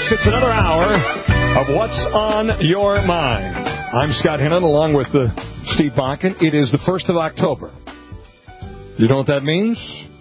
folks. It's another hour of What's on Your Mind. I'm Scott Hennon along with Steve Bakken. It is the 1st of October. You know what that means?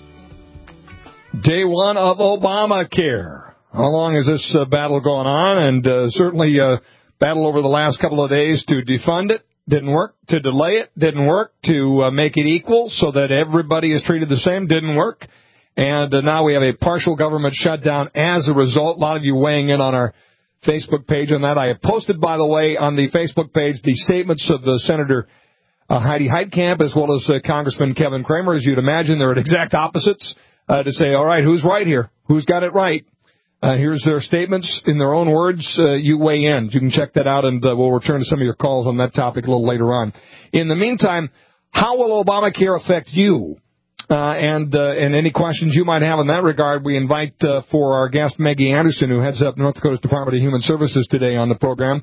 Day one of Obamacare. How long is this battle going on? And certainly battle over the last couple of days to defund it. Didn't work. To delay it. Didn't work. To make it equal so that everybody is treated the same. Didn't work. And now we have a partial government shutdown as a result. A lot of you weighing in on our Facebook page on that. I have posted, by the way, on the Facebook page the statements of the Senator Heidi Heitkamp as well as Congressman Kevin Cramer. As you'd imagine, they're at exact opposites to say, all right, who's right here? Who's got it right? Here's their statements in their own words. You weigh in. You can check that out, and we'll return to some of your calls on that topic a little later on. In the meantime, how will Obamacare affect you? And any questions you might have in that regard, we invite for our guest, Maggie Anderson, who heads up North Dakota's Department of Human Services today on the program.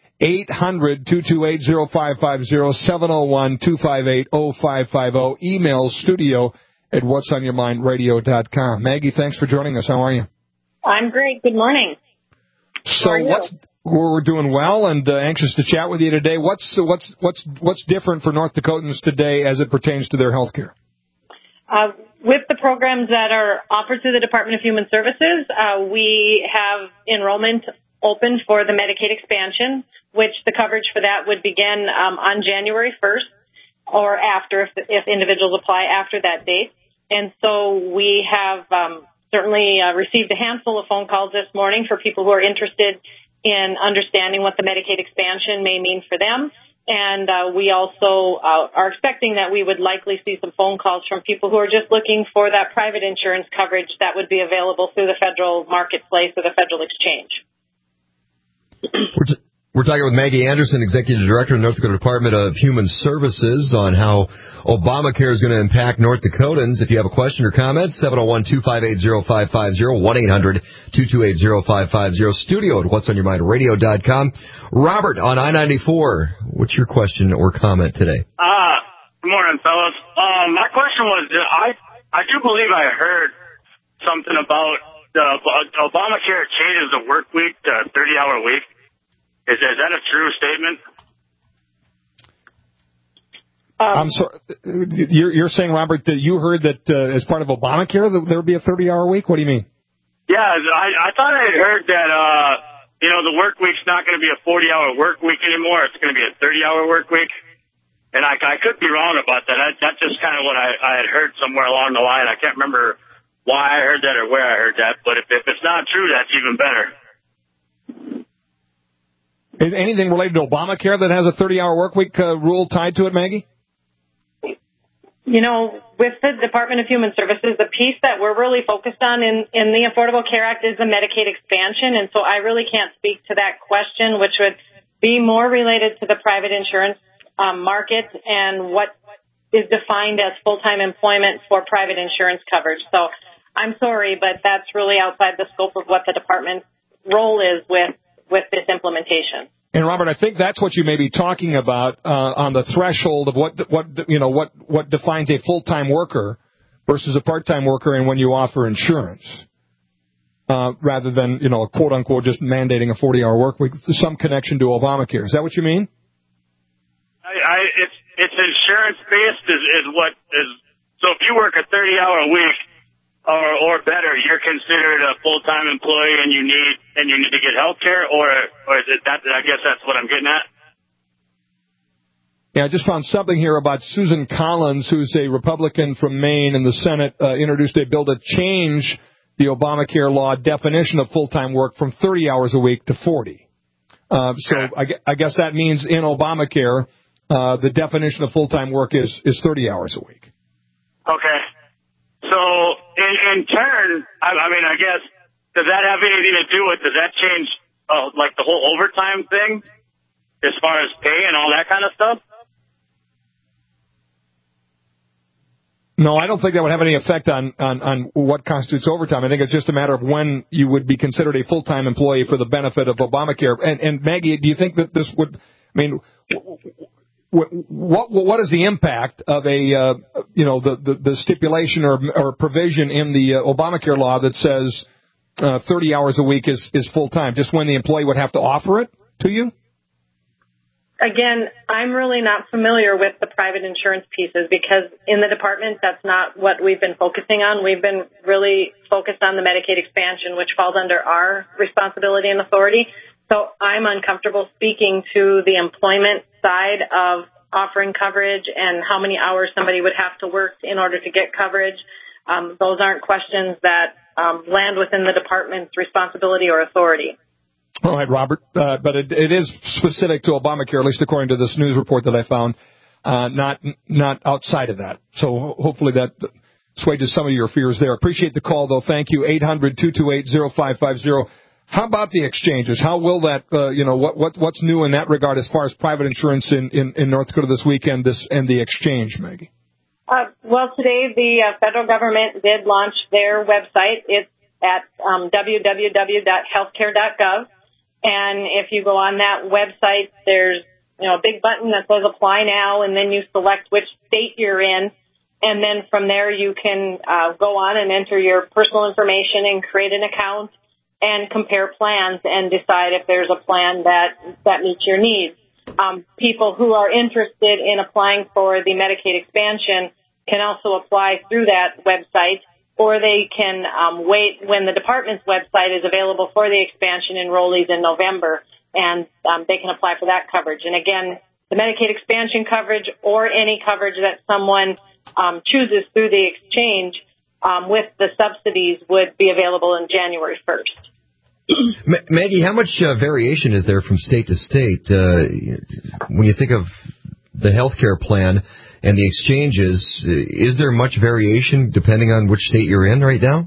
800-228-0550, 701-258-0550. Email studio@whatsonyourmindradio.com. Maggie, thanks for joining us. How are you? I'm great. Good morning. So we're doing well and anxious to chat with you today. What's different for North Dakotans today as it pertains to their health care? With the programs that are offered through the Department of Human Services, we have enrollment open for the Medicaid expansion, which the coverage for that would begin on January 1st or after, if individuals apply after that date. And so we have certainly received a handful of phone calls this morning for people who are interested in understanding what the Medicaid expansion may mean for them. And we also are expecting that we would likely see some phone calls from people who are just looking for that private insurance coverage that would be available through the federal marketplace or the federal exchange. We're talking with Maggie Anderson, Executive Director of the North Dakota Department of Human Services, on how Obamacare is going to impact North Dakotans. If you have a question or comment, 701-258-0550, 1-800-228-0550, studio@whatsonyourmindradio.com. Robert on I-94, what's your question or comment today? Good morning, fellas. My question was, I do believe I heard something about Obamacare changes the work week to a 30-hour week. Is that a true statement? I'm sorry. You're saying, Robert, that you heard that as part of Obamacare there would be a 30-hour week? What do you mean? Yeah, I thought I had heard that, the work week's not going to be a 40-hour work week anymore. It's going to be a 30-hour work week. And I could be wrong about that. That's just kind of what I had heard somewhere along the line. I can't remember why I heard that or where I heard that. But if it's not true, that's even better. Is anything related to Obamacare that has a 30-hour work week rule tied to it, Maggie? With the Department of Human Services, the piece that we're really focused on in the Affordable Care Act is the Medicaid expansion. And so I really can't speak to that question, which would be more related to the private insurance market and what is defined as full-time employment for private insurance coverage. So I'm sorry, but that's really outside the scope of what the department's role is with this implementation. And Robert, I think that's what you may be talking about on the threshold of what defines a full-time worker versus a part-time worker, and when you offer insurance, rather than quote unquote just mandating a 40-hour work week. Some connection to Obamacare. Is that what you mean? It's insurance based is what is. So if you work a 30-hour week or better, you're considered a full-time employee and you need to get health care, or is it that? I guess that's what I'm getting at. Yeah, I just found something here about Susan Collins, who's a Republican from Maine in the Senate, introduced a bill to change the Obamacare law definition of full-time work from 30 hours a week to 40. So I guess that means in Obamacare, the definition of full-time work is 30 hours a week. Okay. So in turn, I guess, does that have anything to do with, does that change like the whole overtime thing as far as pay and all that kind of stuff? No, I don't think that would have any effect on what constitutes overtime. I think it's just a matter of when you would be considered a full-time employee for the benefit of Obamacare. And Maggie, do you think that this would, what is the impact of the stipulation or provision in the Obamacare law that says 30 hours a week is full-time, just when the employee would have to offer it to you? Again, I'm really not familiar with the private insurance pieces because in the department, that's not what we've been focusing on. We've been really focused on the Medicaid expansion, which falls under our responsibility and authority. So I'm uncomfortable speaking to the employment side of offering coverage and how many hours somebody would have to work in order to get coverage. Those aren't questions that land within the department's responsibility or authority. All right, Robert, but it is specific to Obamacare, at least according to this news report that I found, not outside of that. So hopefully that assuages some of your fears there. Appreciate the call, though. Thank you. 800-228-0550. How about the exchanges? How will that, what's new in that regard as far as private insurance in North Dakota this weekend, and the exchange, Maggie? Well, today the federal government did launch their website. It's at www.healthcare.gov. And if you go on that website, there's a big button that says apply now, and then you select which state you're in. And then from there, you can go on and enter your personal information and create an account and compare plans and decide if there's a plan that meets your needs. People who are interested in applying for the Medicaid expansion can also apply through that website, or they can wait when the department's website is available for the expansion enrollees in November, and they can apply for that coverage. And again, the Medicaid expansion coverage or any coverage that someone chooses through the exchange with the subsidies would be available in January 1st. Maggie, how much variation is there from state to state when you think of the health care plan and the exchanges? Is there much variation depending on which state you're in right now?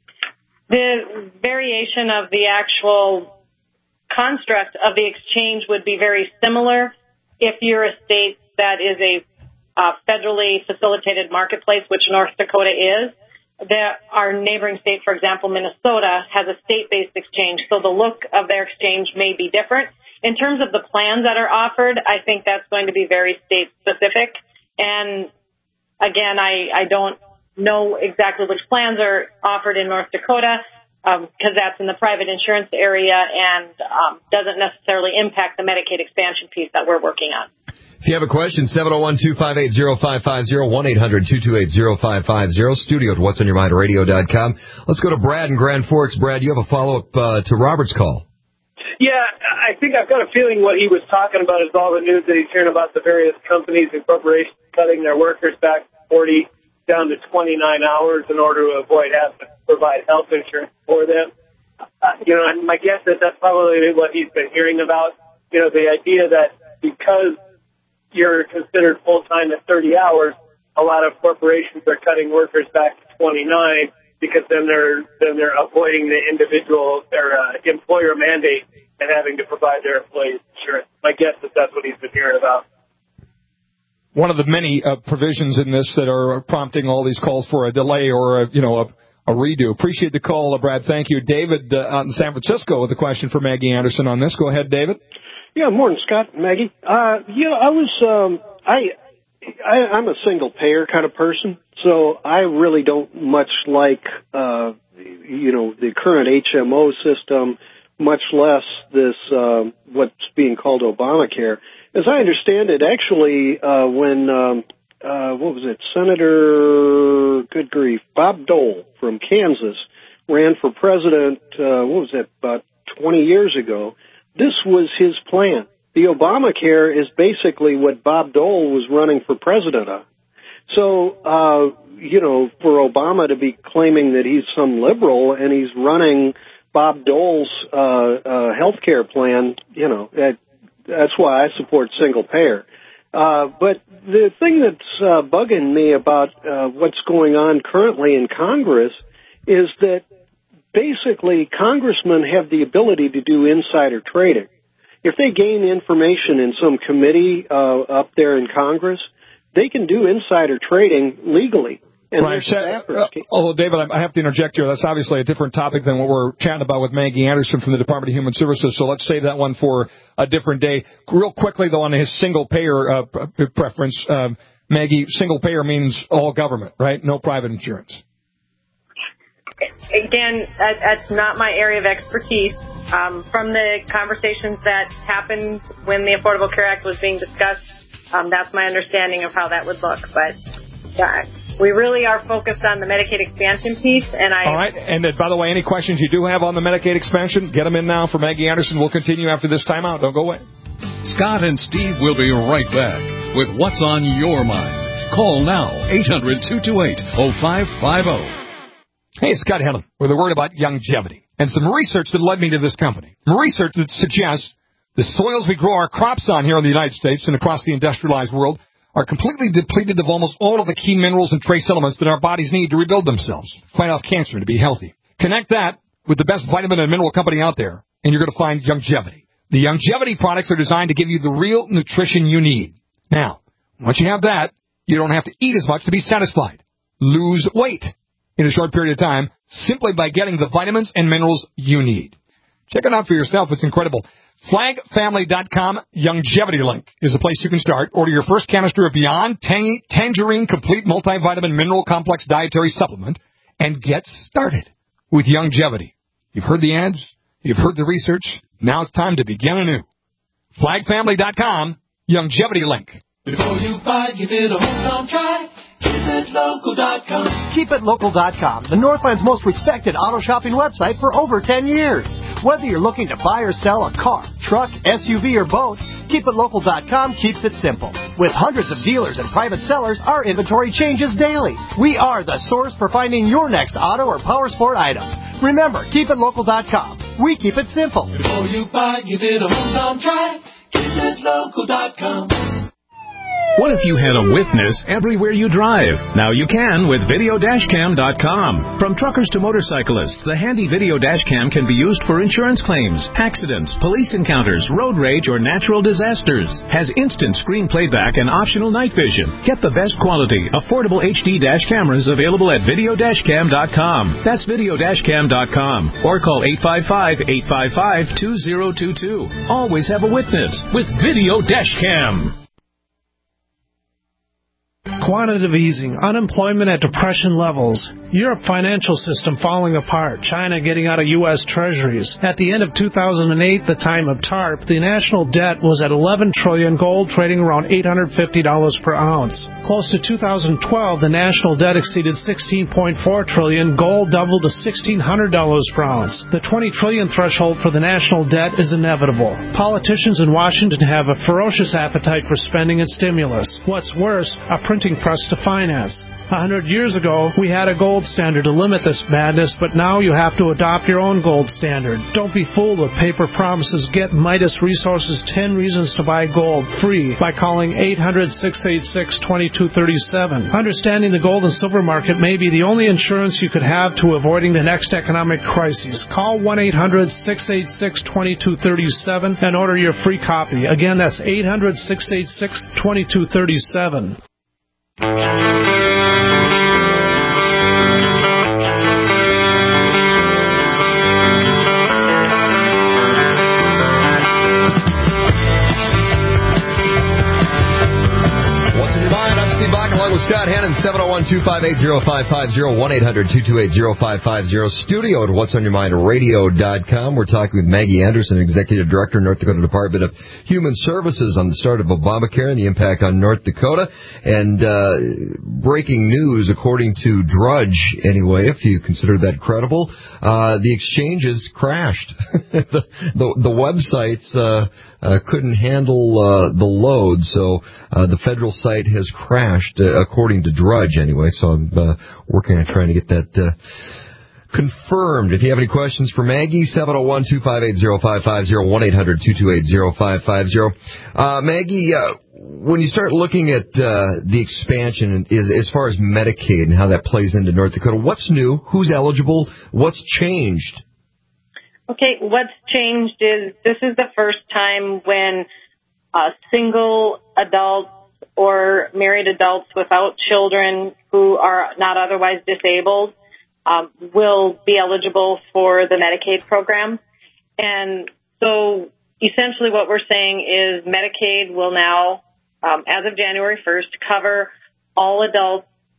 The variation of the actual construct of the exchange would be very similar if you're a state that is a federally facilitated marketplace, which North Dakota is. Our neighboring state, for example, Minnesota, has a state-based exchange, so the look of their exchange may be different. In terms of the plans that are offered, I think that's going to be very state-specific. And again, I don't know exactly which plans are offered in North Dakota because that's in the private insurance area and doesn't necessarily impact the Medicaid expansion piece that we're working on. If you have a question, 701-258-0550, 1-800-228-0550, studio at whatsonyourmindradio.com. Let's go to Brad in Grand Forks. Brad, you have a follow-up to Robert's call. Yeah, I think I've got a feeling what he was talking about is all the news that he's hearing about the various companies and corporations cutting their workers back 40 down to 29 hours in order to avoid having to provide health insurance for them. And my guess is that's probably what he's been hearing about. The idea that because you're considered full-time at 30 hours, a lot of corporations are cutting workers back to 29 because then they're avoiding the individual or employer mandate and having to provide their employees insurance. My guess is that's what he's been hearing about. One of the many provisions in this that are prompting all these calls for a delay or a redo. Appreciate the call, Brad. Thank you. David out in San Francisco with a question for Maggie Anderson on this. Go ahead, David. Yeah, morning, Scott and Maggie. I'm a single payer kind of person, so I really don't much like, the current HMO system, much less this, what's being called Obamacare. As I understand it, actually, when Senator, good grief, Bob Dole from Kansas ran for president, about 20 years ago, this was his plan. The Obamacare is basically what Bob Dole was running for president on. So, for Obama to be claiming that he's some liberal and he's running Bob Dole's health care plan, that's why I support single payer. But the thing that's bugging me about what's going on currently in Congress is that basically congressmen have the ability to do insider trading. If they gain information in some committee up there in Congress, they can do insider trading legally. And right. Although, David, I have to interject here. That's obviously a different topic than what we're chatting about with Maggie Anderson from the Department of Human Services, so let's save that one for a different day. Real quickly, though, on his single-payer preference, Maggie, single-payer means all government, right? No private insurance. Again, that's not my area of expertise. From the conversations that happened when the Affordable Care Act was being discussed, that's my understanding of how that would look. But we really are focused on the Medicaid expansion piece. All right. And by the way, any questions you do have on the Medicaid expansion, get them in now for Maggie Anderson. We'll continue after this timeout. Don't go away. Scott and Steve will be right back with What's on Your Mind. Call now, 800-228-0550. Hey, it's Scott Helen with a word about longevity and some research that led me to this company. Research that suggests the soils we grow our crops on here in the United States and across the industrialized world are completely depleted of almost all of the key minerals and trace elements that our bodies need to rebuild themselves, fight off cancer, and to be healthy. Connect that with the best vitamin and mineral company out there, and you're going to find longevity. The longevity products are designed to give you the real nutrition you need. Now, once you have that, you don't have to eat as much to be satisfied. Lose weight in a short period of time simply by getting the vitamins and minerals you need. Check it out for yourself. It's incredible. FlagFamily.com Longevity Link is the place you can start. Order your first canister of Beyond Tangerine Complete Multivitamin Mineral Complex Dietary Supplement and get started with longevity. You've heard the ads. You've heard the research. Now it's time to begin anew. FlagFamily.com Longevity Link. Before you buy, give it a home try. KeepItLocal.com. KeepItLocal.com, the Northland's most respected auto shopping website for over 10 years. Whether you're looking to buy or sell a car, truck, SUV, or boat, KeepItLocal.com keeps it simple. With hundreds of dealers and private sellers, our inventory changes daily. We are the source for finding your next auto or power sport item. Remember, KeepItLocal.com. We keep it simple. Before you buy, give it a home try. KeepItLocal.com. What if you had a witness everywhere you drive? Now you can with Videodashcam.com. From truckers to motorcyclists, the handy Video Dashcam can be used for insurance claims, accidents, police encounters, road rage, or natural disasters. Has instant screen playback and optional night vision. Get the best quality, affordable HD dash cameras available at Videodashcam.com. That's Videodashcam.com. Or call 855-855-2022. Always have a witness with Video Dashcam. Quantitative easing, unemployment at depression levels, Europe financial system falling apart, China getting out of U.S. treasuries. At the end of 2008, the time of TARP, the national debt was at $11 trillion, gold trading around $850 per ounce. Close to 2012, the national debt exceeded $16.4 trillion, gold doubled to $1,600 per ounce. The $20 trillion threshold for the national debt is inevitable. Politicians in Washington have a ferocious appetite for spending and stimulus. What's worse, a printing press to finance. 100 years ago, we had a gold standard to limit this madness, but now you have to adopt your own gold standard. Don't be fooled with paper promises. Get Midas Resources 10 Reasons to Buy Gold free by calling 800-686-2237. Understanding the gold and silver market may be the only insurance you could have to avoiding the next economic crisis. Call 1-800-686-2237 and order your free copy. Again, that's 800-686-2237. Scott Hannon, 701-258-0550, 1-800-228-0550, studio at whatsonyourmindradio.com. We're talking with Maggie Anderson, Executive Director, North Dakota Department of Human Services, on the start of Obamacare and the impact on North Dakota. And breaking news, according to Drudge, anyway, if you consider that credible, the exchanges crashed. the websites couldn't handle the load, so the federal site has crashed, according to Drudge, anyway. So I'm working on trying to get that confirmed. If you have any questions for Maggie, 701-258-0550, 1-800-228-0550. Maggie, when you start looking at the expansion as far as Medicaid and how that plays into North Dakota, what's new? Who's eligible? What's changed? Okay, what's changed is this is the first time when single adults or married adults without children who are not otherwise disabled will be eligible for the Medicaid program. And so essentially what we're saying is Medicaid will now, as of January 1st, cover all adults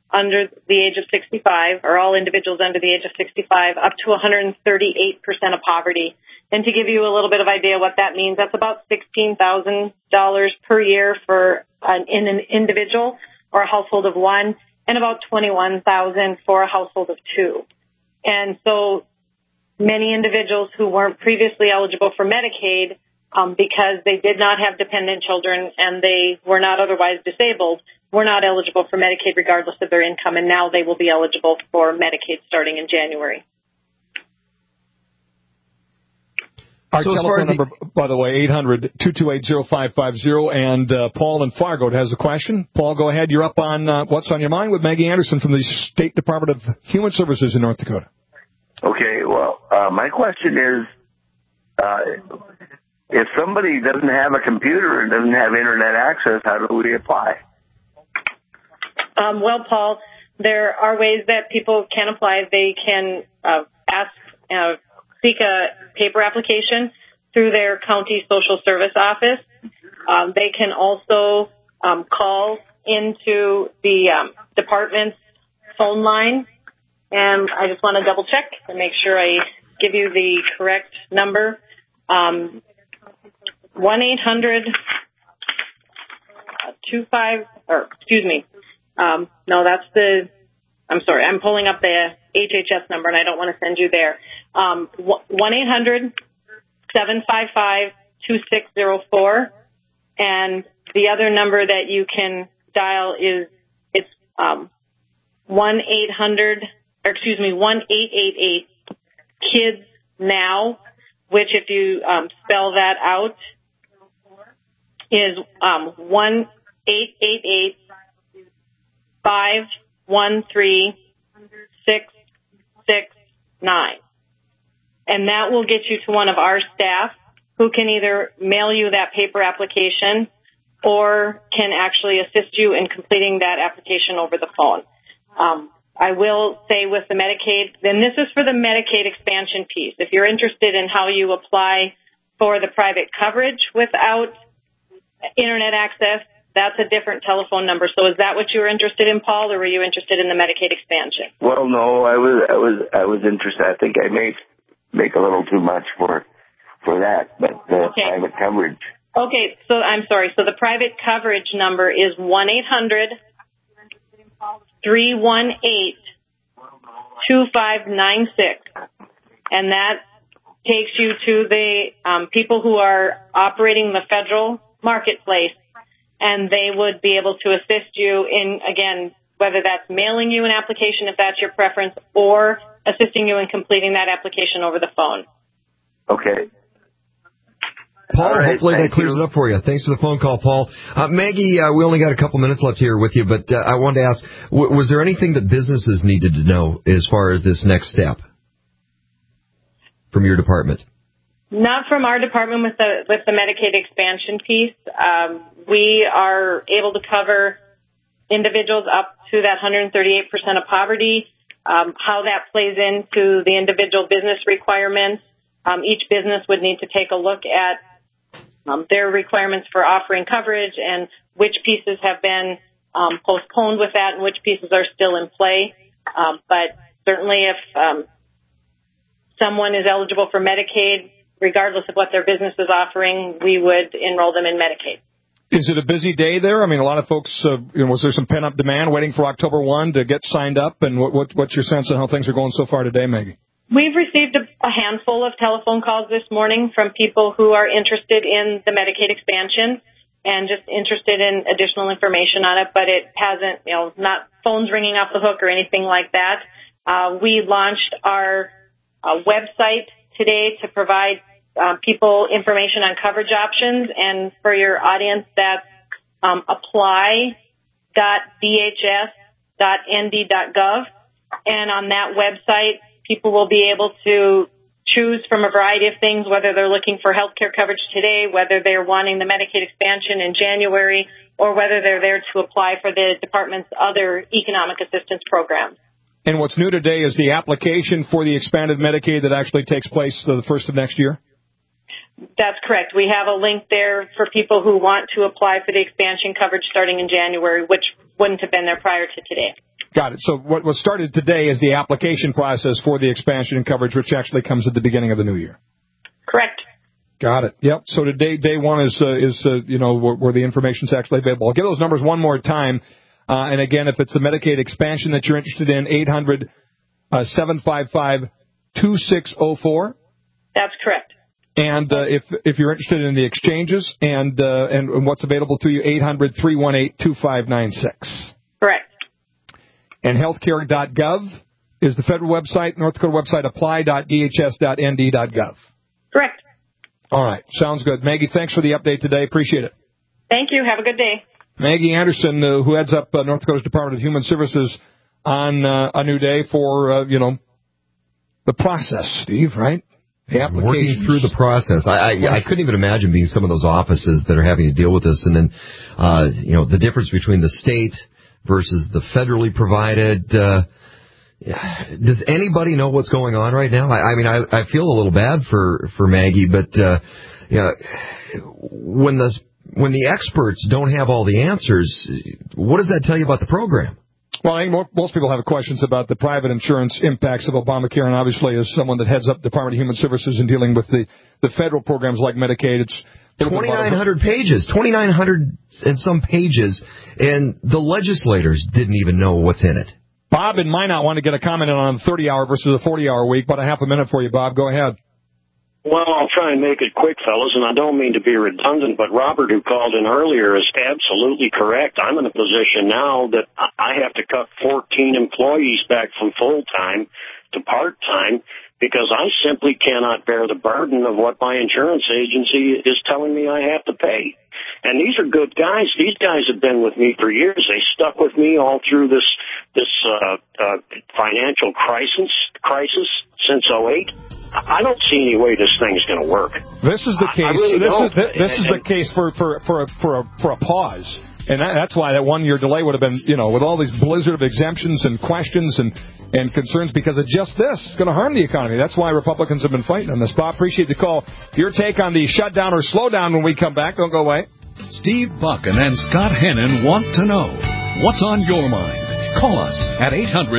under the age of 65, or all individuals under the age of 65, up to 138% of poverty. And to give you a little bit of idea what that means, that's about $16,000 per year for an individual or a household of one, and about $21,000 for a household of two. And so many individuals who weren't previously eligible for Medicaid, because they did not have dependent children and they were not otherwise disabled, were not eligible for Medicaid regardless of their income, and now they will be eligible for Medicaid starting in January. Our telephone number, by the way, 800-228-0550, and Paul in Fargo has a question. Paul, go ahead. You're up on What's on Your Mind with Maggie Anderson from the State Department of Human Services in North Dakota. Okay, well, my question is, if somebody doesn't have a computer and doesn't have Internet access, how do we apply? Well, Paul, there are ways that people can apply. They can seek a paper application through their county social service office. They can also call into the department's phone line. And I just want to double check and make sure I give you the correct number. I'm sorry, I'm pulling up the HHS number and I don't want to send you there. 1-800-755-2604. And the other number that you can dial is, it's 1-888-KIDS-NOW, which if you spell that out is 1-888-513-669. And that will get you to one of our staff who can either mail you that paper application or can actually assist you in completing that application over the phone. I will say with the Medicaid, and this is for the Medicaid expansion piece. If you're interested in how you apply for the private coverage without Internet access, that's a different telephone number. So is that what you were interested in, Paul, or were you interested in the Medicaid expansion? Well, no, I was interested. I think I may make a little too much for that, but private coverage. Okay, so I'm sorry. So the private coverage number is 1-800-318-2596, and that takes you to the people who are operating the federal marketplace, and they would be able to assist you in, again, whether that's mailing you an application if that's your preference, or assisting you in completing that application over the phone. Okay. Paul, hopefully that clears it up for you. Thanks for the phone call, Paul. Maggie, we only got a couple minutes left here with you, but I wanted to ask, was there anything that businesses needed to know as far as this next step from your department? Not from our department with the Medicaid expansion piece. We are able to cover individuals up to that 138% of poverty. How that plays into the individual business requirements. Each business would need to take a look at their requirements for offering coverage and which pieces have been postponed with that and which pieces are still in play. But certainly if someone is eligible for Medicaid, regardless of what their business is offering, we would enroll them in Medicaid. Is it a busy day there? I mean, a lot of folks, was there some pent-up demand waiting for October 1 to get signed up? And what's your sense of how things are going so far today, Maggie? We've received a handful of telephone calls this morning from people who are interested in the Medicaid expansion and just interested in additional information on it, but it hasn't, not phones ringing off the hook or anything like that. We launched our website today to provide people information on coverage options, and for your audience, that's apply.dhs.nd.gov. And on that website, people will be able to choose from a variety of things, whether they're looking for health care coverage today, whether they're wanting the Medicaid expansion in January, or whether they're there to apply for the department's other economic assistance programs. And what's new today is the application for the expanded Medicaid that actually takes place the first of next year? That's correct. We have a link there for people who want to apply for the expansion coverage starting in January, which wouldn't have been there prior to today. Got it. So what was started today is the application process for the expansion and coverage, which actually comes at the beginning of the new year. Correct. Got it. Yep. So today, day one is where the information is actually available. I'll give those numbers one more time. And again, if it's the Medicaid expansion that you're interested in, 800-755-2604. That's correct. And if you're interested in the exchanges and what's available to you, 800-318-2596. Correct. And healthcare.gov is the federal website. North Dakota website, apply.dhs.nd.gov. Correct. All right. Sounds good. Maggie, thanks for the update today. Appreciate it. Thank you. Have a good day. Maggie Anderson, who heads up North Dakota's Department of Human Services on a new day for, the process, Steve, right? The application. Working through the process. I couldn't even imagine being some of those offices that are having to deal with this. And then, the difference between the state versus the federally provided. Does anybody know what's going on right now? I feel a little bad for Maggie, but when the experts don't have all the answers, what does that tell you about the program? Well, I think most people have questions about the private insurance impacts of Obamacare, and obviously as someone that heads up the Department of Human Services and dealing with the federal programs like Medicaid, it's 2,900 pages, 2,900 and some pages, and the legislators didn't even know what's in it. Bob in Minot wanted to get a comment on a 30-hour versus a 40-hour week, but a half a minute for you, Bob. Go ahead. Well, I'll try and make it quick, fellas, and I don't mean to be redundant, but Robert, who called in earlier, is absolutely correct. I'm in a position now that I have to cut 14 employees back from full-time to part-time because I simply cannot bear the burden of what my insurance agency is telling me I have to pay. And these are good guys. These guys have been with me for years. They stuck with me all through this financial crisis since 2008. I don't see any way this thing's going to work. This is the case. Really this is the case for a pause, and that's why that 1 year delay would have been, with all these blizzard of exemptions and questions and concerns because of just this. It's going to harm the economy. That's why Republicans have been fighting on this. Bob, appreciate the call. Your take on the shutdown or slowdown when we come back. Don't go away. Steve Buchan and Scott Hennon want to know what's on your mind. Call us at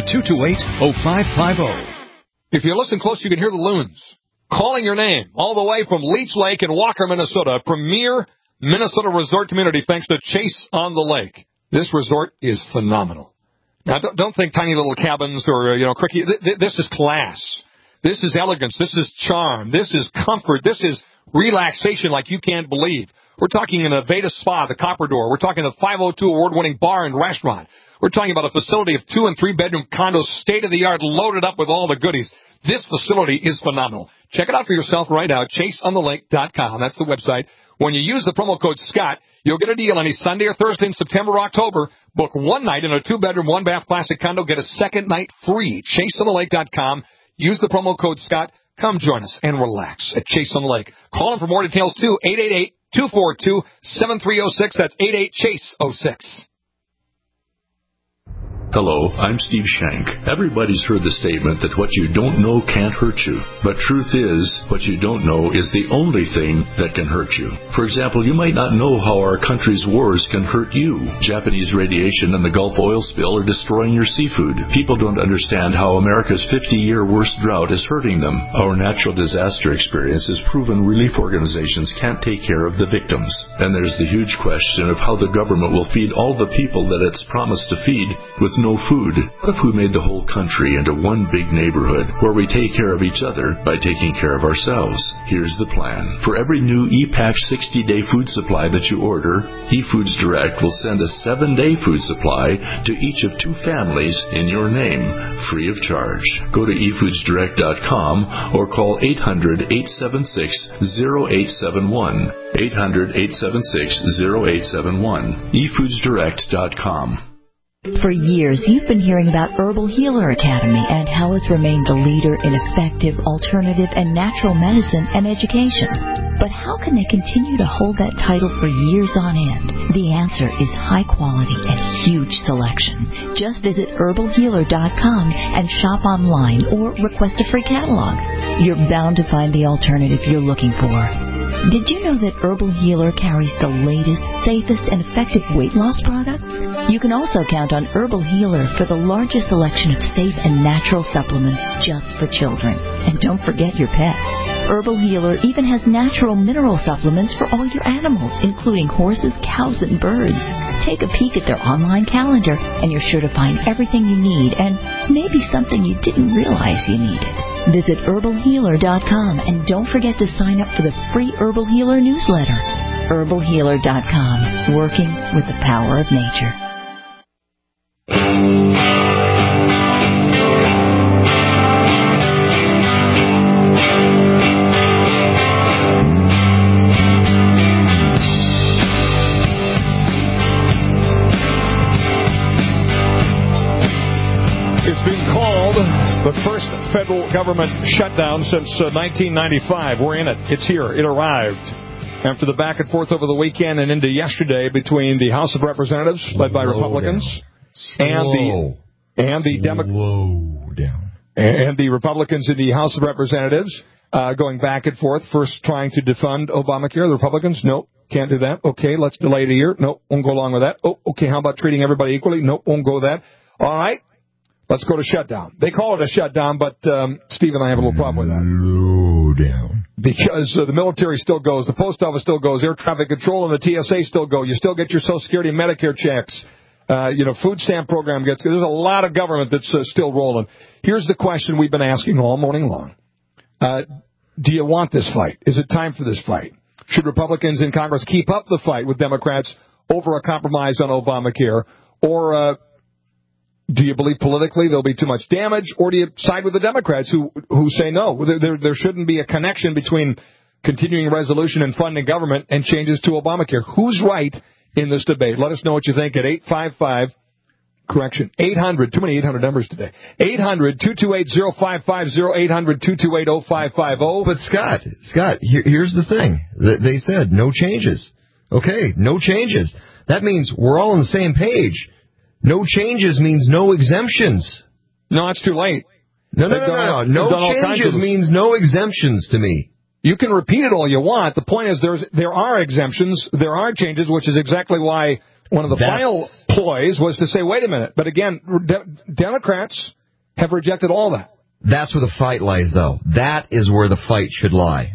800-228-0550. If you listen close, you can hear the loons calling your name all the way from Leech Lake in Walker, Minnesota, a premier Minnesota resort community thanks to Chase on the Lake. This resort is phenomenal. Now, don't think tiny little cabins or, cricket. This is class. This is elegance. This is charm. This is comfort. This is relaxation like you can't believe. We're talking an Aveda Spa, the Copper Door. We're talking a 502 award-winning bar and restaurant. We're talking about a facility of 2- and 3-bedroom condos, state-of-the-art, loaded up with all the goodies. This facility is phenomenal. Check it out for yourself right now, chaseonthelake.com. That's the website. When you use the promo code Scott, you'll get a deal any Sunday or Thursday in September or October. Book one night in a 2-bedroom, 1-bath classic condo. Get a second night free. chaseonthelake.com. Use the promo code Scott. Come join us and relax at Chase on the Lake. Call in for more details, too, 888-242-7306. That's 88-CHASE-06. Hello, I'm Steve Shank. Everybody's heard the statement that what you don't know can't hurt you. But truth is, what you don't know is the only thing that can hurt you. For example, you might not know how our country's wars can hurt you. Japanese radiation and the Gulf oil spill are destroying your seafood. People don't understand how America's 50-year worst drought is hurting them. Our natural disaster experience has proven relief organizations can't take care of the victims. And there's the huge question of how the government will feed all the people that it's promised to feed with no food. What if we made the whole country into one big neighborhood where we take care of each other by taking care of ourselves? Here's the plan. For every new ePack 60-day food supply that you order, eFoods Direct will send a 7-day food supply to each of 2 families in your name, free of charge. Go to eFoodsDirect.com or call 800-876-0871. 800-876-0871. eFoodsDirect.com. For years, you've been hearing about Herbal Healer Academy and how it's remained the leader in effective, alternative, and natural medicine and education. But how can they continue to hold that title for years on end? The answer is high quality and huge selection. Just visit herbalhealer.com and shop online or request a free catalog. You're bound to find the alternative you're looking for. Did you know that Herbal Healer carries the latest, safest, and effective weight loss products? You can also count on Herbal Healer for the largest selection of safe and natural supplements just for children. And don't forget your pets. Herbal Healer even has natural mineral supplements for all your animals, including horses, cows, and birds. Take a peek at their online calendar, and you're sure to find everything you need and maybe something you didn't realize you needed. Visit herbalhealer.com and don't forget to sign up for the free Herbal Healer newsletter. herbalhealer.com, working with the power of nature. It's been called the first federal government shutdown since 1995. We're in it. It's here. It arrived. After the back and forth over the weekend and into yesterday between the House of Representatives, led by Republicans, and the Republicans in the House of Representatives going back and forth, first trying to defund Obamacare. The Republicans, nope, can't do that. Okay, let's delay it a year. Nope, won't go along with that. Oh, okay, how about treating everybody equally? Nope, won't go with that. All right. Let's go to shutdown. They call it a shutdown, but Steve and I have a little problem with that. Down. Because the military still goes, the post office still goes, air traffic control and the TSA still go. You still get your Social Security and Medicare checks. Food stamp program gets. There's a lot of government that's still rolling. Here's the question we've been asking all morning long. Do you want this fight? Is it time for this fight? Should Republicans in Congress keep up the fight with Democrats over a compromise on Obamacare? Or do you believe politically there'll be too much damage, or do you side with the Democrats who say no? There shouldn't be a connection between continuing resolution and funding government and changes to Obamacare. Who's right in this debate? Let us know what you think at 800, too many 800 numbers today, 800-228-0550, 800-228-0550. But Scott, here's the thing. They said no changes. Okay, no changes. That means we're all on the same page. No changes means no exemptions. No, it's too late. No. No changes means no exemptions to me. You can repeat it all you want. The point is there are exemptions, there are changes, which is exactly why one of the final ploys was to say, wait a minute. But again, Democrats have rejected all that. That's where the fight lies, though. That is where the fight should lie.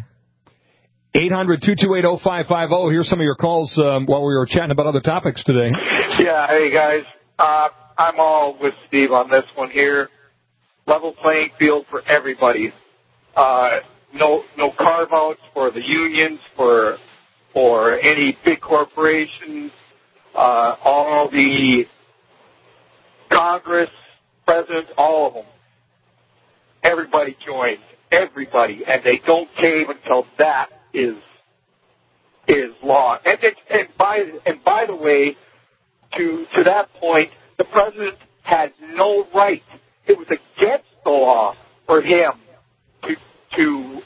800-228-0550. Here's some of your calls while we were chatting about other topics today. Yeah, hey, guys. I'm all with Steve on this one here. Level playing field for everybody. No carve-outs for the unions, for any big corporations. All the Congress, presidents, all of them. Everybody joins. Everybody. And they don't cave until that is law. And by the way, to that point, the president had no right. It was against the law for him to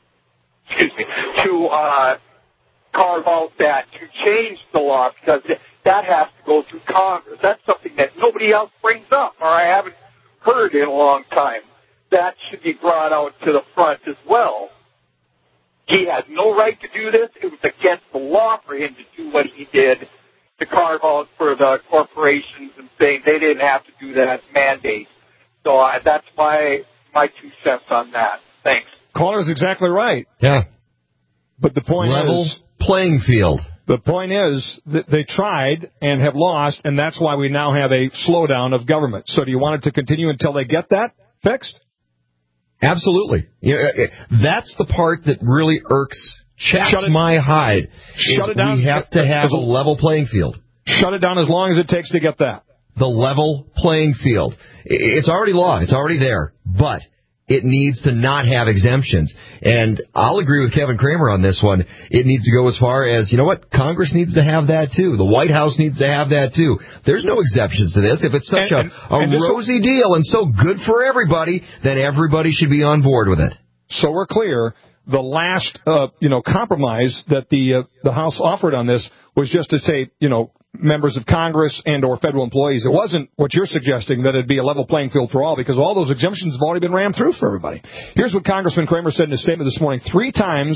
carve out that, to change the law, because that has to go through Congress. That's something that nobody else brings up, or I haven't heard in a long time. That should be brought out to the front as well. He had no right to do this. It was against the law for him to do what he did, to carve out for the corporations and saying they didn't have to do that mandate. So that's my 2 cents on that. Thanks. Caller's exactly right. Yeah. But the point level is... playing field. The point is that they tried and have lost, and that's why we now have a slowdown of government. So do you want it to continue until they get that fixed? Absolutely. That's the part that really chaps my hide. Shut it down. We have to have a level playing field. Shut it down as long as it takes to get that. The level playing field. It's already law. It's already there. But it needs to not have exemptions. And I'll agree with Kevin Kramer on this one. It needs to go as far as, you know what, Congress needs to have that too. The White House needs to have that too. There's no exceptions to this. If it's such a rosy deal and so good for everybody, then everybody should be on board with it. So we're clear. The last, compromise that the House offered on this was just to say, members of Congress and or federal employees. It wasn't what you're suggesting, that it'd be a level playing field for all, because all those exemptions have already been rammed through for everybody. Here's what Congressman Kramer said in his statement this morning. 3 times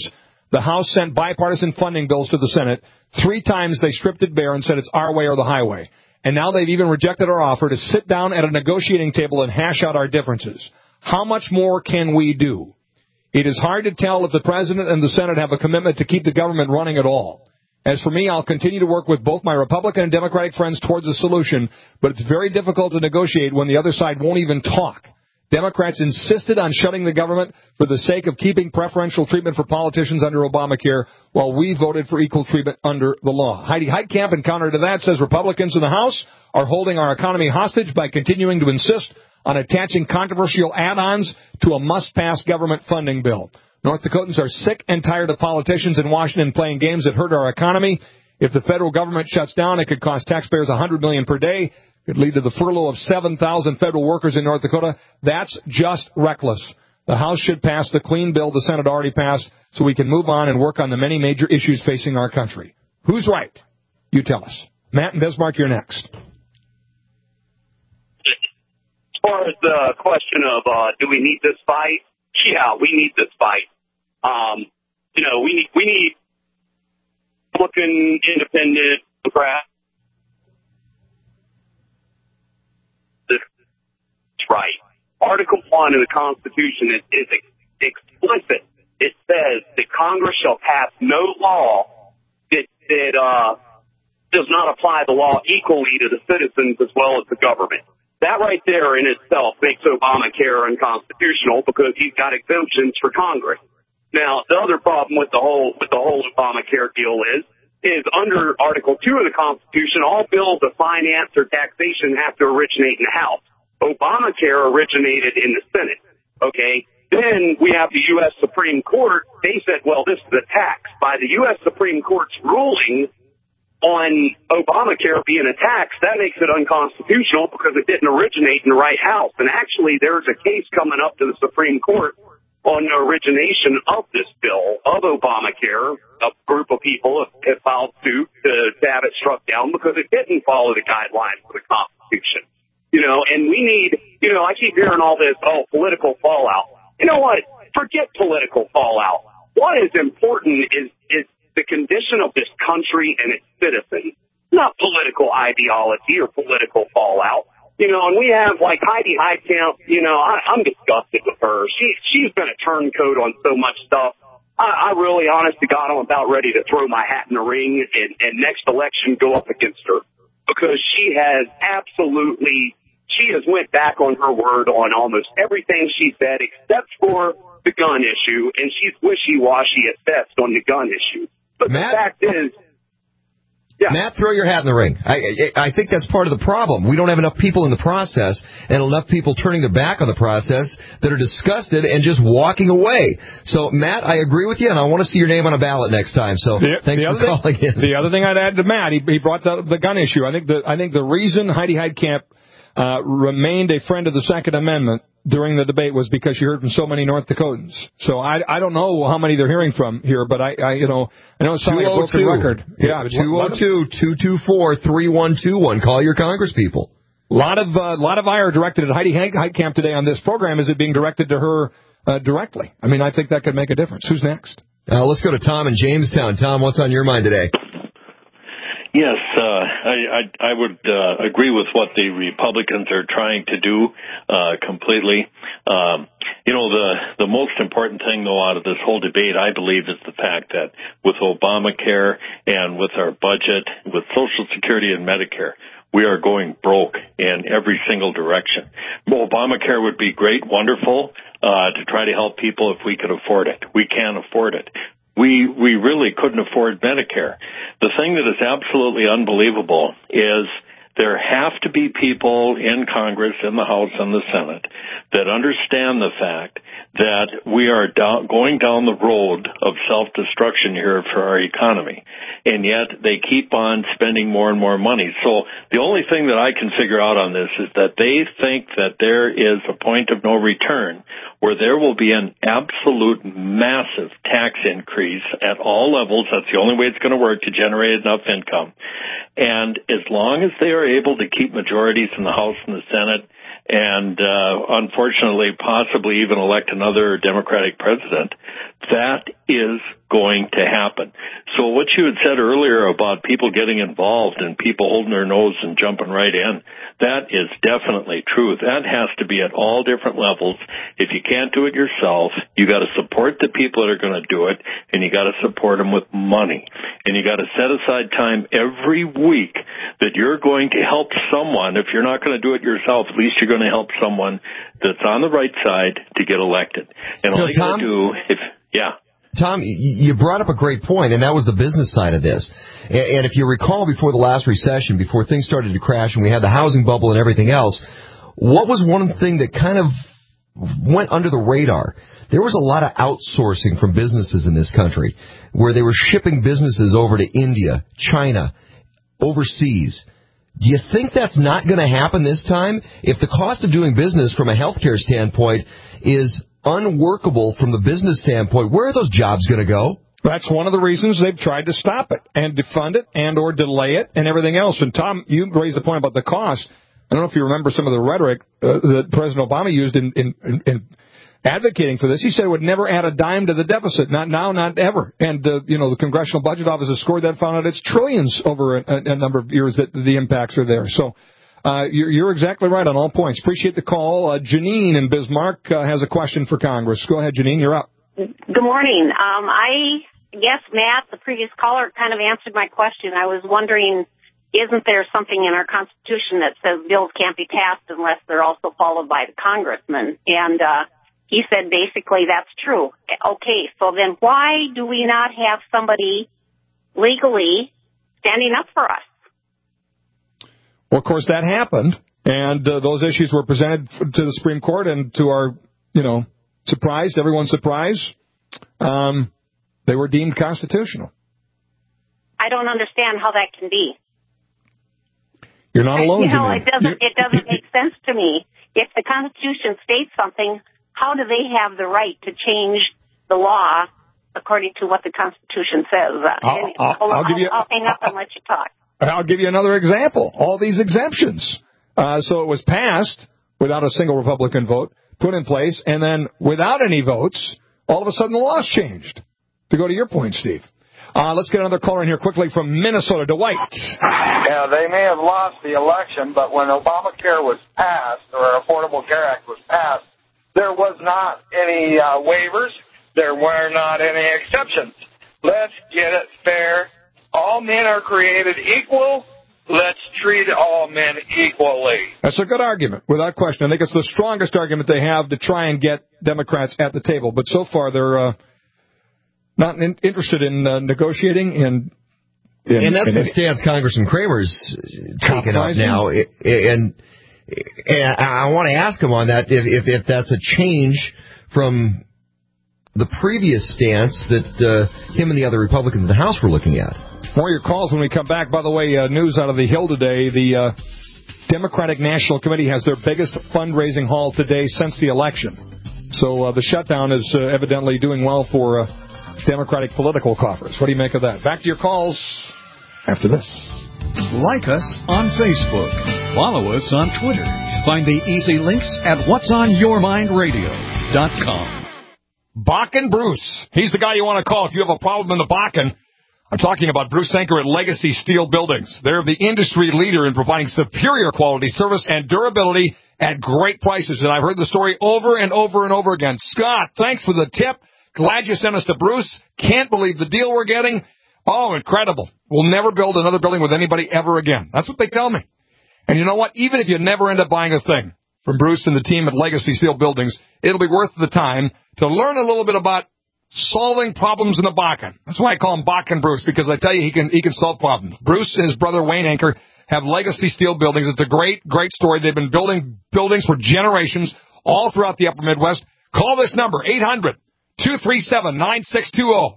The House sent bipartisan funding bills to the Senate. 3 times they stripped it bare and said it's our way or the highway. And now they've even rejected our offer to sit down at a negotiating table and hash out our differences. How much more can we do? It is hard to tell if the President and the Senate have a commitment to keep the government running at all. As for me, I'll continue to work with both my Republican and Democratic friends towards a solution, but it's very difficult to negotiate when the other side won't even talk. Democrats insisted on shutting the government for the sake of keeping preferential treatment for politicians under Obamacare, while we voted for equal treatment under the law. Heidi Heitkamp, in counter to that, says Republicans in the House are holding our economy hostage by continuing to insist on attaching controversial add-ons to a must-pass government funding bill. North Dakotans are sick and tired of politicians in Washington playing games that hurt our economy. If the federal government shuts down, it could cost taxpayers $100 million per day. It could lead to the furlough of 7,000 federal workers in North Dakota. That's just reckless. The House should pass the clean bill the Senate already passed so we can move on and work on the many major issues facing our country. Who's right? You tell us. Matt and Bismarck, you're next. As far as the question of do we need this fight? Yeah, we need this fight. We need Republican, independent, Democrat. That's right. Article 1 of the Constitution is explicit. It says that Congress shall pass no law that does not apply the law equally to the citizens as well as the government. That right there in itself makes Obamacare unconstitutional because he's got exemptions for Congress. Now, the other problem with the whole Obamacare deal is under Article 2 of the Constitution, all bills of finance or taxation have to originate in the House. Obamacare originated in the Senate. Okay? Then we have the U.S. Supreme Court. They said, well, this is a tax. By the U.S. Supreme Court's ruling on Obamacare being a tax, that makes it unconstitutional because it didn't originate in the right house. And actually, there's a case coming up to the Supreme Court on the origination of this bill, of Obamacare. A group of people have filed suit to have it struck down because it didn't follow the guidelines of the Constitution. And we need, I keep hearing all this, political fallout. You know what? Forget political fallout. What is important is the condition of this country and its citizens, not political ideology or political fallout. And we have like Heidi Heitkamp, I'm disgusted with her. She's been a turncoat on so much stuff. I really, honest to God, I'm about ready to throw my hat in the ring and next election go up against her because she has went back on her word on almost everything she said except for the gun issue, and she's wishy-washy at best on the gun issue. But Matt, the fact is, Matt, throw your hat in the ring. I think that's part of the problem. We don't have enough people in the process and enough people turning their back on the process that are disgusted and just walking away. So, Matt, I agree with you, and I want to see your name on a ballot next time. So, thanks for calling in. The other thing I'd add to Matt, he brought the gun issue. I think the reason Heidi Heitkamp remained a friend of the Second Amendment during the debate was because she heard from so many North Dakotans. So I don't know how many they're hearing from here, but I know it sounds like a broken record. Yeah, 202-224-3121. Call your congresspeople. A lot of ire directed at Heidi Heitkamp today on this program. Is it being directed to her directly? I mean, I think that could make a difference. Who's next? Let's go to Tom in Jamestown. Tom, what's on your mind today? Yes, I would agree with what the Republicans are trying to do completely. The most important thing, though, out of this whole debate, I believe, is the fact that with Obamacare and with our budget, with Social Security and Medicare, we are going broke in every single direction. Obamacare would be great, wonderful, to try to help people if we could afford it. We can't afford it. We really couldn't afford Medicare. The thing that is absolutely unbelievable is there have to be people in Congress, in the House and the Senate, that understand the fact that we are going down the road of self-destruction here for our economy. And yet they keep on spending more and more money. So the only thing that I can figure out on this is that they think that there is a point of no return where there will be an absolute massive tax increase at all levels. That's the only way it's going to work to generate enough income. And as long as they are able to keep majorities in the House and the Senate and unfortunately possibly even elect another Democratic president, that is going to happen. So what you had said earlier about people getting involved and people holding their nose and jumping right in, that is definitely true. That has to be at all different levels. If you can't do it yourself, you got to support the people that are going to do it, and you got to support them with money. And you got to set aside time every week that you're going to help someone. If you're not going to do it yourself, at least you're going to help someone that's on the right side to get elected. And all you got to do, Tom, you brought up a great point, and that was the business side of this. And if you recall, before the last recession, before things started to crash and we had the housing bubble and everything else, what was one thing that kind of went under the radar? There was a lot of outsourcing from businesses in this country, where they were shipping businesses over to India, China, overseas. Do you think that's not going to happen this time? If the cost of doing business from a healthcare standpoint is unworkable from the business standpoint, where are those jobs going to go? That's one of the reasons they've tried to stop it and defund it and or delay it and everything else. And, Tom, you raised the point about the cost. I don't know if you remember some of the rhetoric that President Obama used in advocating for this. He said it would never add a dime to the deficit. Not now, not ever. And, the Congressional Budget Office has scored that, found out it's trillions over a number of years that the impacts are there. So you're exactly right on all points. Appreciate the call. Janine in Bismarck has a question for Congress. Go ahead, Janine. You're up. Good morning. I guess, Matt, the previous caller, kind of answered my question. I was wondering, isn't there something in our Constitution that says bills can't be passed unless they're also followed by the congressman? And he said basically that's true. Okay, so then why do we not have somebody legally standing up for us? Well, of course, that happened, and those issues were presented to the Supreme Court, and to our, surprise, everyone's surprise, they were deemed constitutional. I don't understand how that can be. You're not alone, Janine. It doesn't make sense to me. If the Constitution states something, how do they have the right to change the law according to what the Constitution says? I'll hang up and let you talk. I'll give you another example. All these exemptions. So it was passed without a single Republican vote, put in place, and then without any votes, all of a sudden the laws changed. To go to your point, Steve. Let's get another caller in here quickly from Minnesota. Dwight. Yeah, they may have lost the election, but when Obamacare was passed, or Affordable Care Act was passed, there was not any waivers. There were not any exceptions. Let's get it fair. All men are created equal. Let's treat all men equally. That's a good argument, without question. I think it's the strongest argument they have to try and get Democrats at the table. But so far, they're not interested in negotiating. And that's the stance Congressman Kramer's taken up now. And I want to ask him on that, if that's a change from the previous stance that him and the other Republicans in the House were looking at. More of your calls when we come back. By the way, news out of the Hill today. The Democratic National Committee has their biggest fundraising haul today since the election. So the shutdown is evidently doing well for Democratic political coffers. What do you make of that? Back to your calls after this. Like us on Facebook. Follow us on Twitter. Find the easy links at whatsonyourmindradio.com. Bakken Bruce. He's the guy you want to call if you have a problem in the Bakken. I'm talking about Bruce Sanker at Legacy Steel Buildings. They're the industry leader in providing superior quality service and durability at great prices. And I've heard the story over and over and over again. Scott, thanks for the tip. Glad you sent us to Bruce. Can't believe the deal we're getting. Oh, incredible. We'll never build another building with anybody ever again. That's what they tell me. And you know what? Even if you never end up buying a thing from Bruce and the team at Legacy Steel Buildings, it'll be worth the time to learn a little bit about solving problems in the Bakken. That's why I call him Bakken Bruce, because I tell you, he can solve problems. Bruce and his brother Wayne Anker have Legacy Steel Buildings. It's a great story. They've been building buildings for generations all throughout the upper Midwest. Call this number, 800-237-9620.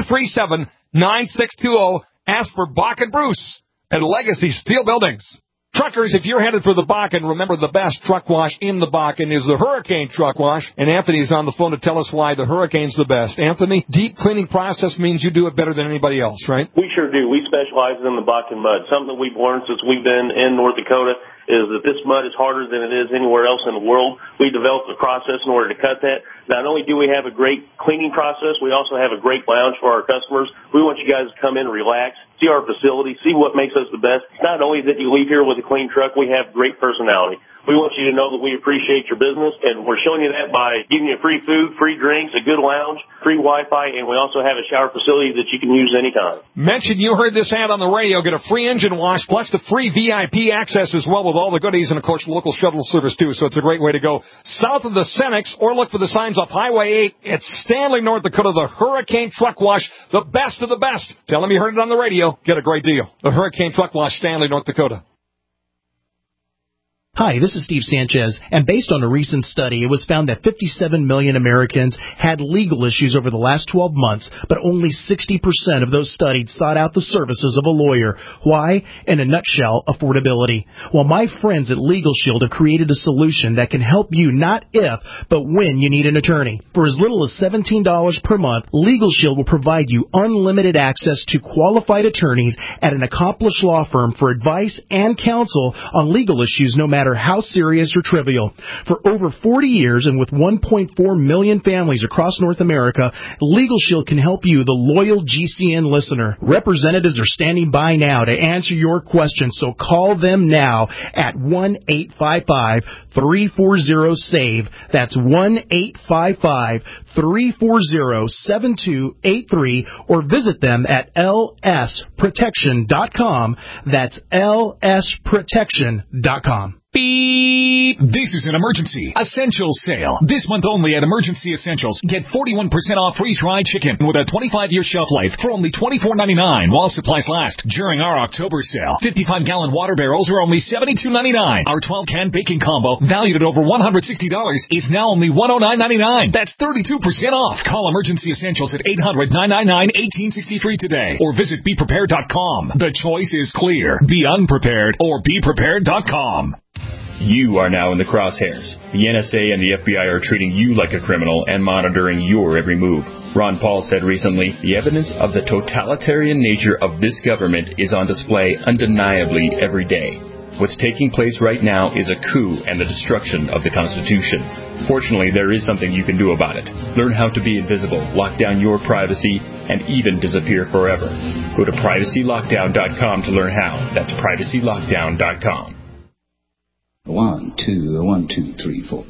800-237-9620. Ask for Bakken Bruce at Legacy Steel Buildings. Truckers, if you're headed for the Bakken, remember the best truck wash in the Bakken is the Hurricane Truck Wash. And Anthony is on the phone to tell us why the Hurricane's the best. Anthony, deep cleaning process means you do it better than anybody else, right? We sure do. We specialize in the Bakken mud. Something that we've learned since we've been in North Dakota is that this mud is harder than it is anywhere else in the world. We developed a process in order to cut that. Not only do we have a great cleaning process, we also have a great lounge for our customers. We want you guys to come in, relax, see our facility, see what makes us the best. It's not only that you leave here with a clean truck, we have great personality. We want you to know that we appreciate your business, and we're showing you that by giving you free food, free drinks, a good lounge, free Wi-Fi, and we also have a shower facility that you can use anytime. Mention you heard this ad on the radio. Get a free engine wash, plus the free VIP access as well with all the goodies, and, of course, local shuttle service, too. So it's a great way to go south of the Senex, or look for the signs up Highway 8. It's Stanley, North Dakota, the Hurricane Truck Wash, the best of the best. Tell them you heard it on the radio. Get a great deal. The Hurricane Truck Wash, Stanley, North Dakota. Hi, this is Steve Sanchez, and based on a recent study, it was found that 57 million Americans had legal issues over the last 12 months, but only 60% of those studied sought out the services of a lawyer. Why? In a nutshell, affordability. Well, my friends at Legal Shield have created a solution that can help you not if, but when you need an attorney. For as little as $17 per month, Legal Shield will provide you unlimited access to qualified attorneys at an accomplished law firm for advice and counsel on legal issues no matter how serious or trivial. For over 40 years and with 1.4 million families across North America, Legal Shield can help you, the loyal GCN listener. Representatives are standing by now to answer your questions, so call them now at 1-855-340-SAVE. That's 1-855-340-7283, or visit them at lsprotection.com. That's lsprotection.com. Beep! This is an emergency essentials sale. This month only at Emergency Essentials. Get 41% off freeze-dried chicken with a 25-year shelf life for only $24.99 while supplies last. During our October sale, 55-gallon water barrels are only $72.99. Our 12-can baking combo, valued at over $160, is now only $109.99. That's 32% off. Call Emergency Essentials at 800-999-1863 today or visit BePrepared.com. The choice is clear. Be unprepared or BePrepared.com. You are now in the crosshairs. The NSA and the FBI are treating you like a criminal and monitoring your every move. Ron Paul said recently, the evidence of the totalitarian nature of this government is on display undeniably every day. What's taking place right now is a coup and the destruction of the Constitution. Fortunately, there is something you can do about it. Learn how to be invisible, lock down your privacy, and even disappear forever. Go to privacylockdown.com to learn how. That's privacylockdown.com. 1, 2, 1, 2, 3, 4.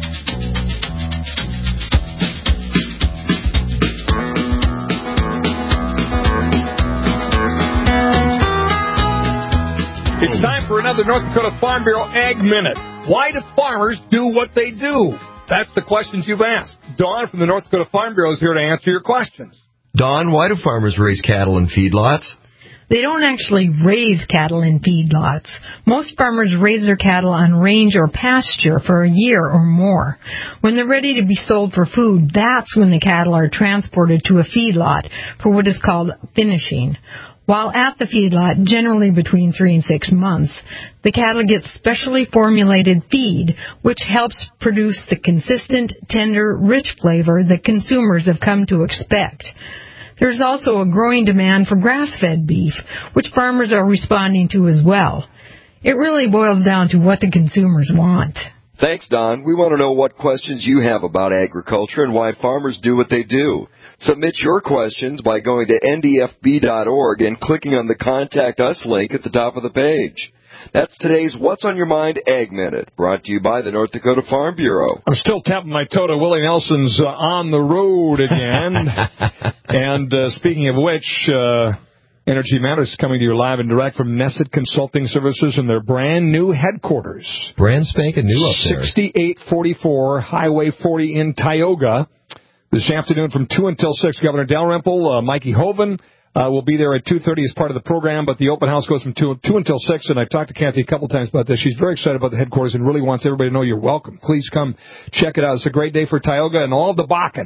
It's time for another North Dakota Farm Bureau Ag Minute. Why do farmers do what they do? That's the questions you've asked. Dawn from the North Dakota Farm Bureau is here to answer your questions. Dawn, why do farmers raise cattle in feedlots? They don't actually raise cattle in feedlots. Most farmers raise their cattle on range or pasture for a year or more. When they're ready to be sold for food, that's when the cattle are transported to a feedlot for what is called finishing. While at the feedlot, generally between 3 and 6 months, the cattle get specially formulated feed, which helps produce the consistent, tender, rich flavor that consumers have come to expect. There's also a growing demand for grass-fed beef, which farmers are responding to as well. It really boils down to what the consumers want. Thanks, Don. We want to know what questions you have about agriculture and why farmers do what they do. Submit your questions by going to ndfb.org and clicking on the Contact Us link at the top of the page. That's today's What's on Your Mind Ag Minute, brought to you by the North Dakota Farm Bureau. I'm still tapping my toe to Willie Nelson's On the Road again. And speaking of which, Energy Matters coming to you live and direct from Nesset Consulting Services and their brand new headquarters. Brand spanking new up there. 6844 Highway 40 in Tioga. This afternoon from 2 until 6, Governor Dalrymple, Mikey Hoven will be there at 2:30 as part of the program, but the open house goes from 2 until 6, and I talked to Kathy a couple times about this. She's very excited about the headquarters and really wants everybody to know you're welcome. Please come check it out. It's a great day for Tioga and all of the Bakken.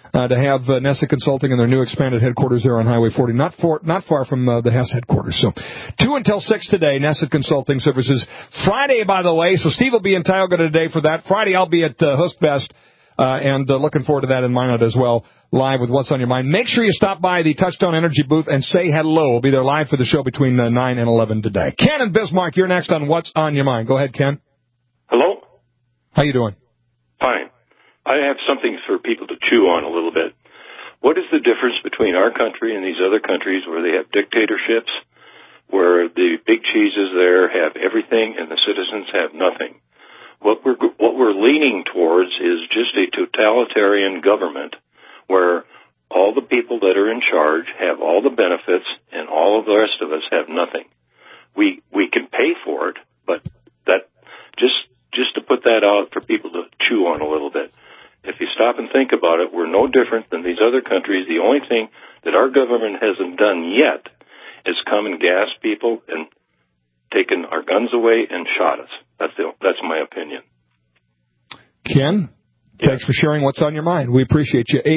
to have Nessa Consulting and their new expanded headquarters there on Highway 40, not far from the Hess headquarters. So 2 until 6 today, Nessa Consulting Services. Friday, by the way, so Steve will be in Tioga today for that. Friday, I'll be at Hustfest, and looking forward to that in Minot as well, live with What's on Your Mind. Make sure you stop by the Touchstone Energy booth and say hello. We'll be there live for the show between 9 and 11 today. Ken and Bismarck, you're next on What's on Your Mind. Go ahead, Ken. Hello? How you doing? Fine. I have something for people to chew on a little bit. What is the difference between our country and these other countries where they have dictatorships, where the big cheeses there have everything and the citizens have nothing? What we're leaning towards is just a totalitarian government where all the people that are in charge have all the benefits and all of the rest of us have nothing. We can pay for it, but that just to put that out for people to chew on a little bit. If you stop and think about it, we're no different than these other countries. The only thing that our government hasn't done yet is come and gas people and taken our guns away and shot us. That's my opinion. Ken, thanks for sharing what's on your mind. We appreciate you.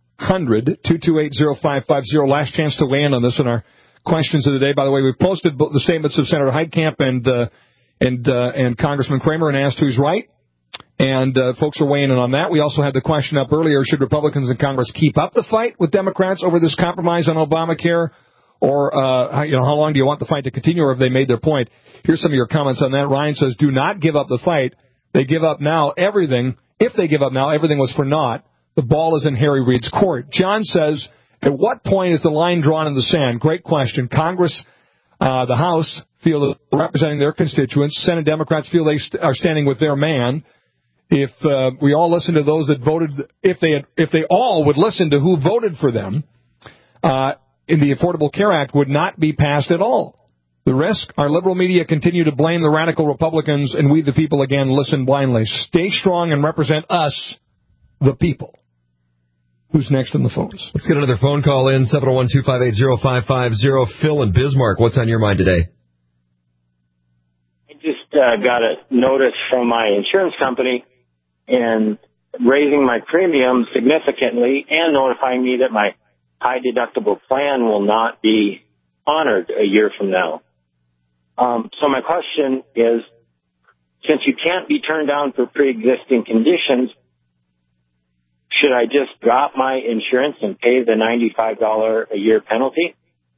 800-228-0550. Last chance to weigh in on this in our questions of the day. By the way, we posted the statements of Senator Heitkamp and Congressman Kramer and asked who's right. And folks are weighing in on that. We also had the question up earlier, should Republicans in Congress keep up the fight with Democrats over this compromise on Obamacare? Or, how long do you want the fight to continue, or have they made their point? Here's some of your comments on that. Ryan says, do not give up the fight. They give up now everything. If they give up now, everything was for naught. The ball is in Harry Reid's court. John says, at what point is the line drawn in the sand? Great question. Congress, the House, feel that they're representing their constituents. Senate Democrats feel they are standing with their man. If we all listen to those that voted, if they all would listen to who voted for them, in the Affordable Care Act would not be passed at all. The risk, our liberal media continue to blame the radical Republicans, and we the people again listen blindly. Stay strong and represent us, the people. Who's next on the phones? Let's get another phone call in, 701-258-0550. Phil in Bismarck, what's on your mind today? I just got a notice from my insurance company and raising my premium significantly and notifying me that my high deductible plan will not be honored a year from now. So my question is, since you can't be turned down for pre-existing conditions, should I just drop my insurance and pay the $95 a year penalty?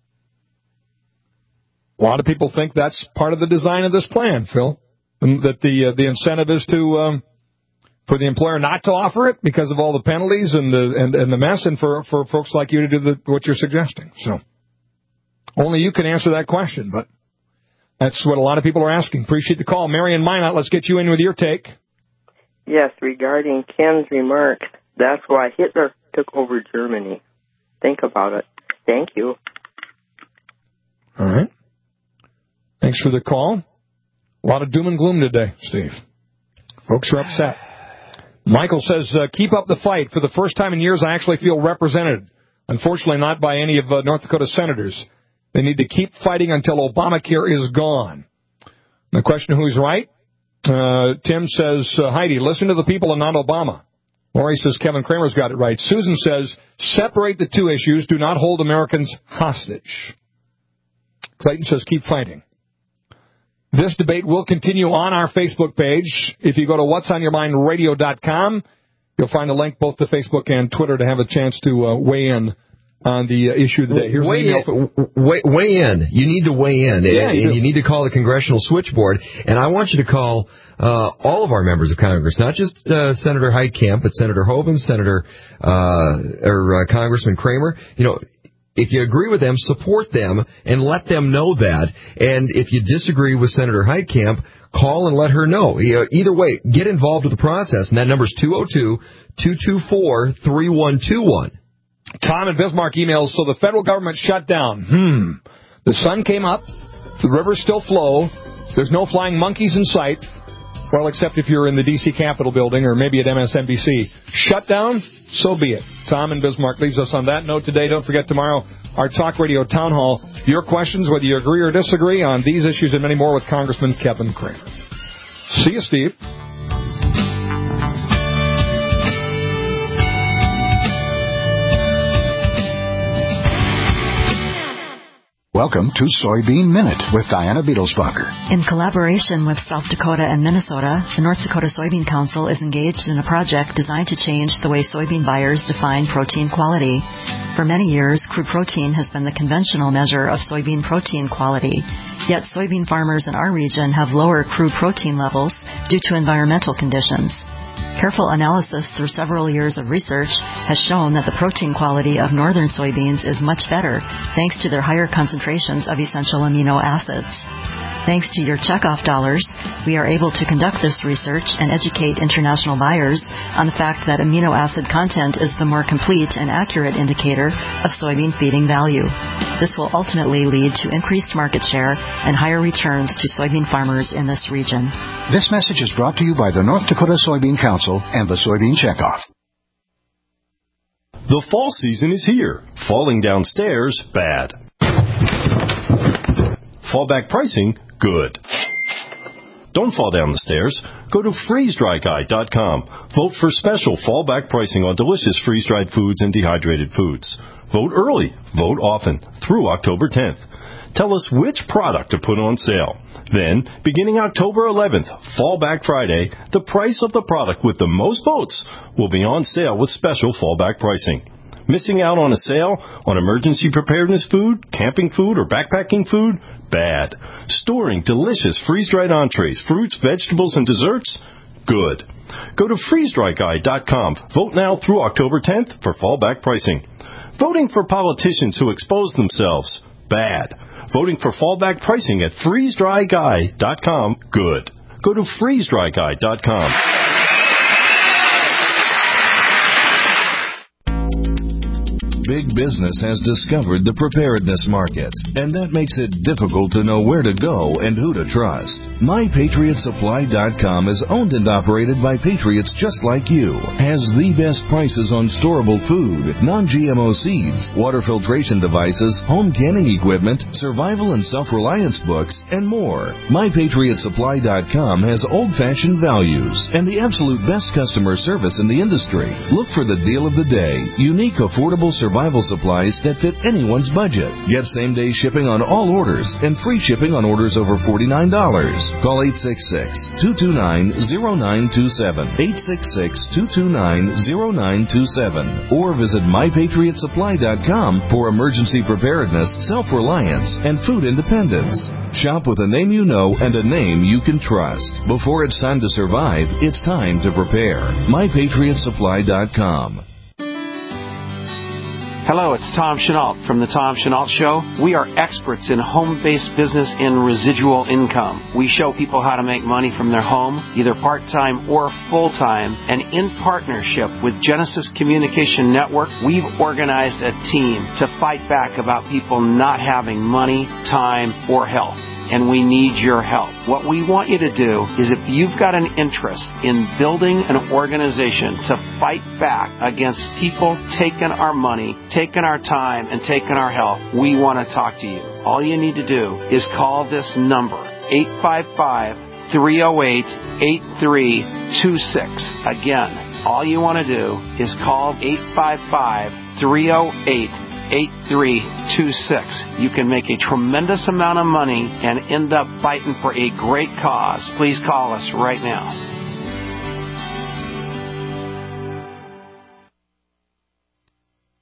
A lot of people think that's part of the design of this plan, Phil, and that the incentive is to for the employer not to offer it because of all the penalties and the mess, and for folks like you to do what you're suggesting. So only you can answer that question, but that's what a lot of people are asking. Appreciate the call. Mary in Minot, let's get you in with your take. Yes, regarding Ken's remarks, that's why Hitler took over Germany. Think about it. Thank you. All right. Thanks for the call. A lot of doom and gloom today, Steve. Folks are upset. Michael says, keep up the fight. For the first time in years, I actually feel represented. Unfortunately, not by any of North Dakota senators. They need to keep fighting until Obamacare is gone. The question of who's right? Tim says, Heidi, listen to the people and not Obama. Lori says, Kevin Kramer's got it right. Susan says, separate the two issues. Do not hold Americans hostage. Clayton says, keep fighting. This debate will continue on our Facebook page. If you go to whatsonyourmindradio.com, you'll find a link both to Facebook and Twitter to have a chance to weigh in on the issue of the day. Here's weigh in. You need to weigh in. Yeah, and you need to call the Congressional Switchboard. And I want you to call all of our members of Congress, not just Senator Heitkamp, but Senator Hoeven, Congressman Kramer. If you agree with them, support them and let them know that. And if you disagree with Senator Heitkamp, call and let her know. Either way, get involved with the process. And that number is 202-224-3121. Tom in Bismarck emails, so the federal government shut down. The sun came up. The rivers still flow. There's no flying monkeys in sight. Well, except if you're in the D.C. Capitol building or maybe at MSNBC. Shut down? So be it. Tom in Bismarck leaves us on that note today. Don't forget tomorrow, our Talk Radio Town Hall. Your questions, whether you agree or disagree on these issues and many more with Congressman Kevin Kramer. See you, Steve. Welcome to Soybean Minute with Diana Beetlesbacher. In collaboration with South Dakota and Minnesota, the North Dakota Soybean Council is engaged in a project designed to change the way soybean buyers define protein quality. For many years, crude protein has been the conventional measure of soybean protein quality. Yet soybean farmers in our region have lower crude protein levels due to environmental conditions. Careful analysis through several years of research has shown that the protein quality of northern soybeans is much better thanks to their higher concentrations of essential amino acids. Thanks to your checkoff dollars, we are able to conduct this research and educate international buyers on the fact that amino acid content is the more complete and accurate indicator of soybean feeding value. This will ultimately lead to increased market share and higher returns to soybean farmers in this region. This message is brought to you by the North Dakota Soybean Council and the Soybean Checkoff. The fall season is here. Falling downstairs, bad. Fallback pricing, good. Don't fall down the stairs. Go to freezedryguy.com. Vote for special fallback pricing on delicious freeze-dried foods and dehydrated foods. Vote early. Vote often. Through October 10th. Tell us which product to put on sale. Then, beginning October 11th, Fallback Friday, the price of the product with the most votes will be on sale with special fallback pricing. Missing out on a sale on emergency preparedness food, camping food, or backpacking food? Bad. Storing delicious freeze-dried entrees, fruits, vegetables, and desserts? Good. Go to freezedryguy.com. Vote now through October 10th for fallback pricing. Voting for politicians who expose themselves? Bad. Voting for fallback pricing at freezedryguy.com? Good. Go to freezedryguy.com. Big business has discovered the preparedness market, and that makes it difficult to know where to go and who to trust. MyPatriotSupply.com is owned and operated by patriots just like you. Has the best prices on storable food, non-GMO seeds, water filtration devices, home canning equipment, survival and self-reliance books, and more. MyPatriotSupply.com has old-fashioned values and the absolute best customer service in the industry. Look for the deal of the day. Unique, affordable survival supplies that fit anyone's budget. Get same-day shipping on all orders and free shipping on orders over $49. Call 866-229-0927, 866-229-0927, or visit MyPatriotSupply.com for emergency preparedness, self-reliance, and food independence. Shop with a name you know and a name you can trust. Before it's time to survive, it's time to prepare. MyPatriotSupply.com. Hello, it's Tom Chenault from The Tom Chenault Show. We are experts in home-based business and residual income. We show people how to make money from their home, either part-time or full-time, and in partnership with Genesis Communication Network, we've organized a team to fight back about people not having money, time, or health. And we need your help. What we want you to do is, if you've got an interest in building an organization to fight back against people taking our money, taking our time, and taking our health, we want to talk to you. All you need to do is call this number, 855-308-8326. Again, all you want to do is call 855-308-8326. You can make a tremendous amount of money and end up fighting for a great cause. Please call us right now.